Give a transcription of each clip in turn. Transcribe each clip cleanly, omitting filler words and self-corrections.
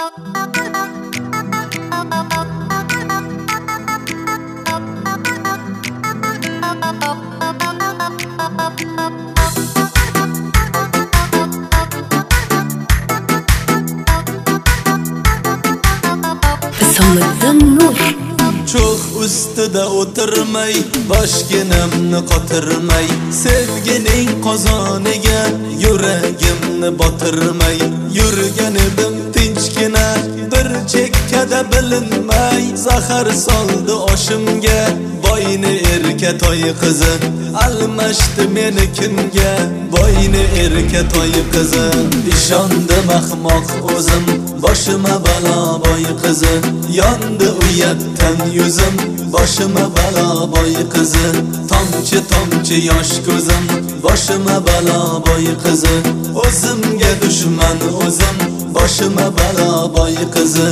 Cho'g' ustida o'tirmay, boshginamni qotirmay, sevgining qozoniga yuragimni botirmay, yurgan edim tinchgina bir chekkada bilinmay, zahar soldi oshimga, boyni erka toy qizi almashdi meni kimga, boyni erka toy qizi. Ishondim ahmoq o'zim, boshima balo boy qizi, yondi uyatdan yuzim, boshima balo boy qizi, tomchi tomchi yosh ko'zim, boshima balo boy qizi, o'zimga dushman o'zim, boshima balo boy qizi.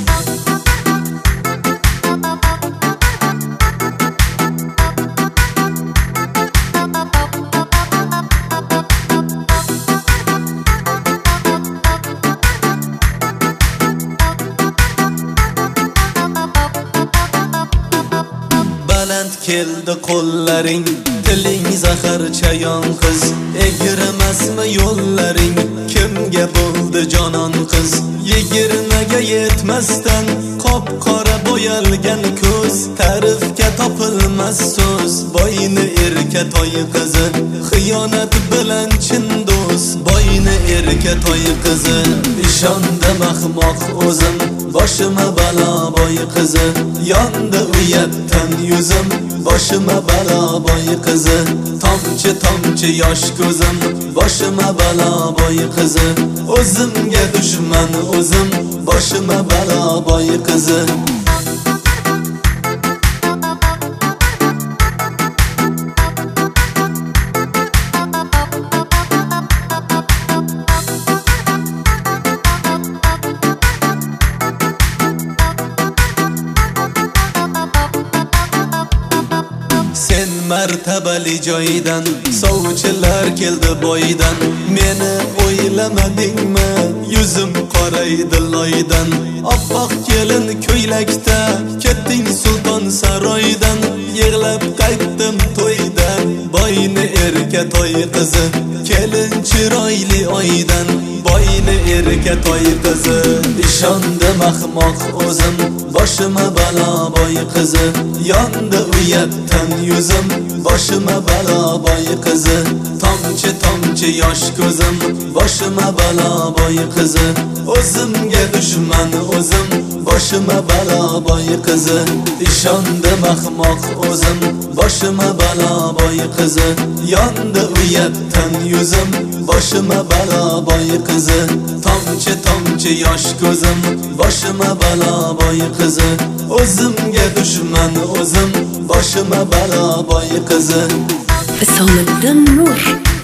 Keldi qo'llaring, tiling zahar chayon qiz, egirmasmi yo'llaring, kimga bo'ldi jonon qiz? 20ga yetmasdan qop-qora bo'yalgan ko'z, ta'rifga topilmas so'z, boyni erka toy qizi, xiyonat bilan chin do'st, boyni erka toy qizi. Ishondim ahmoq o'zim, boshima balo boy qizi, yondi uyatdan yuzim, boshima balo boy qizi, tomchi tomchi yosh ko'zim, boshima balo boy qizi, o'zimga dushman o'zim, boshima balo boy qizi. Martabali joydan sovchilar keldi boydan, meni o'ylamadingmi? Yuzim qoraydi loydan, oppoq kelin ko'ylakda ketding sulton saroydan, yig'lab qaytdim to'ydan, boyni erka toy qizi, kelin chiroyli oydan, boyni erka toy qizi. Ishondim ahmoq o'zim, boshima balo boy qizi, yondi uyatdan yuzim, boshima balo boy qizi, tomchi tomchi yosh ko'zim, boshima balo boy qizi, o'zimga dushman o'zim, boshima balo boy qizi. Ishondim ahmoq o'zim, boshima balo boy qizi, yondi uyatdan yuzim, boshima balo boy qizi, tomchi tomchi yosh ko'zim, boshima balo boy qizi, o'zimga dushman o'zim, boshima balo boy qizi. So'liddin Nur